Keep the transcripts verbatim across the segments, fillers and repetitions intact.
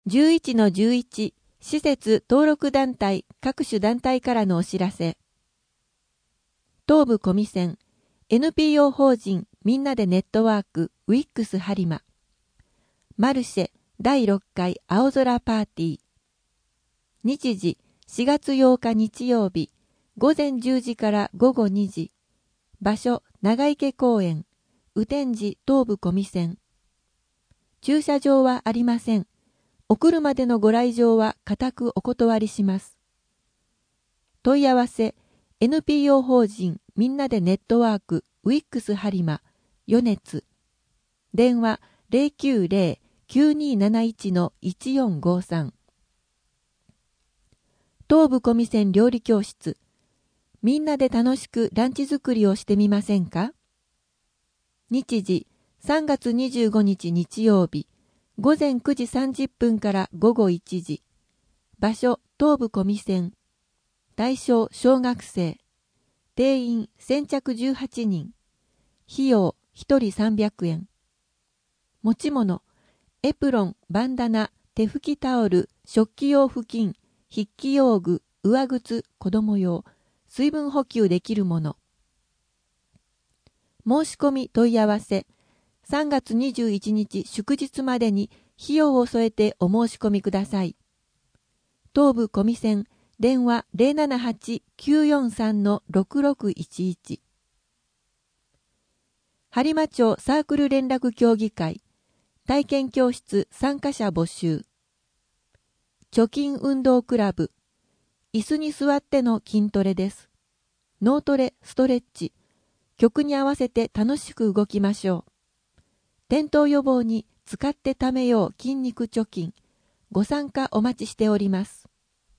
じゅういちのじゅういち 施設登録団体各種団体からのお知らせ。東部小見線 エヌピーオー 法人みんなでネットワークウィックス播磨マルシェだいろっかい青空パーティー。日時しがつようか日曜日午前じゅうじから午後にじ。場所長池公園雨天寺東部小見線。駐車場はありません。お車でのご来場は固くお断りします。問い合わせ エヌピーオー 法人みんなでネットワークウィックス播磨余熱電話 ゼロきゅうゼロ きゅうにーなないち のいちよんごさん。東部小見線料理教室みんなで楽しくランチ作りをしてみませんか。日時さんがつにじゅうごにち日曜日午前くじさんじゅっぷんから午後いちじ。場所東部小見線。対象小学生。定員先着じゅうはちにん。費用ひとりさんびゃくえん。持ち物エプロン、バンダナ、手拭きタオル、食器用布巾、筆記用具、上靴、子供用、水分補給できるもの。申し込み問い合わせさんがつにじゅういちにち祝日までに費用を添えてお申し込みください。東部小見線電話 ゼロななはち きゅうよんさん のろくろくいちいち。播磨町サークル連絡協議会体験教室参加者募集。貯金運動クラブ椅子に座っての筋トレです。脳トレ、ストレッチ曲に合わせて楽しく動きましょう。転倒予防に使ってためよう筋肉貯金。ご参加お待ちしております。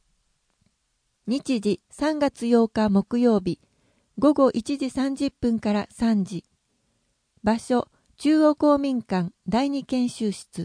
日時さんがつようか木曜日午後いちじさんじゅっぷんからさんじ。場所中央公民館だいに研修室。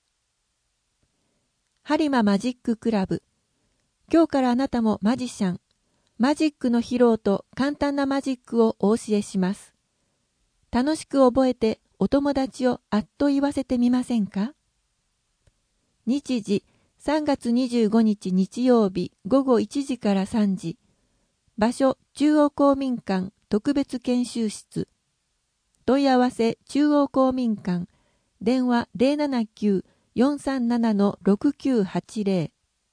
播磨マジッククラブ。今日からあなたもマジシャン。マジックの披露と簡単なマジックをお教えします。楽しく覚えてお友達をあっと言わせてみませんか。日時さんがつにじゅうごにち日曜日午後いちじからさんじ。場所中央公民館特別研修室。問い合わせ中央公民館電話 ゼロななきゅう よんさんなな のろくきゅうはちゼロ。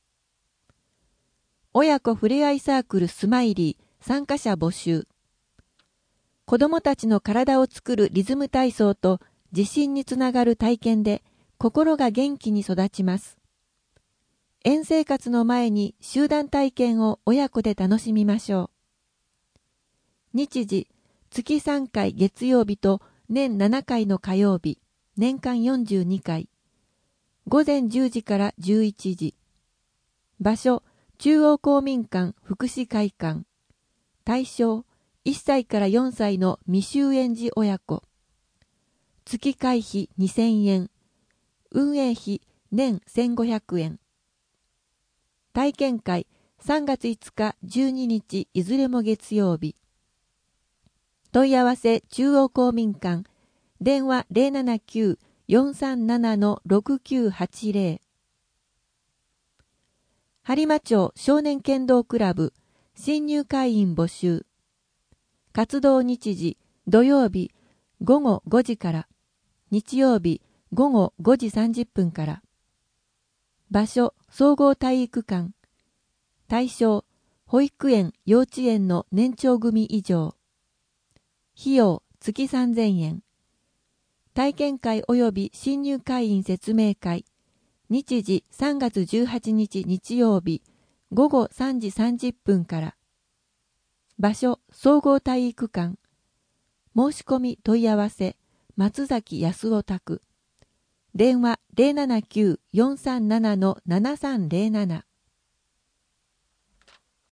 親子ふれあいサークルスマイリー参加者募集。子どもたちの体を作るリズム体操と自信につながる体験で心が元気に育ちます。園生活の前に集団体験を親子で楽しみましょう。日時月さんかい月曜日と年ななかいの火曜日、年間よんじゅうにかい。午前じゅうじからじゅういちじ。場所中央公民館福祉会館。対象いっさいからよんさいの未就園児親子。月会費にせんえん。運営費年せんごひゃくえん。体験会さんがついつかじゅうににちいずれも月曜日。問い合わせ中央公民館電話 ゼロななきゅう よんさんなな のろくきゅうはちゼロ。播磨町少年剣道クラブ新入会員募集。活動日時土曜日ごごごじから日曜日ごごごじさんじゅっぷんから。場所総合体育館。対象保育園幼稚園の年長組以上。費用月さんぜんえん。体験会及び新入会員説明会。日時さんがつじゅうはちにち日曜日ごごさんじさんじゅっぷんから。場所総合体育館。申し込み問い合わせ松崎康夫宅。電話 ゼロななきゅう よんさんなな のななさんゼロなな。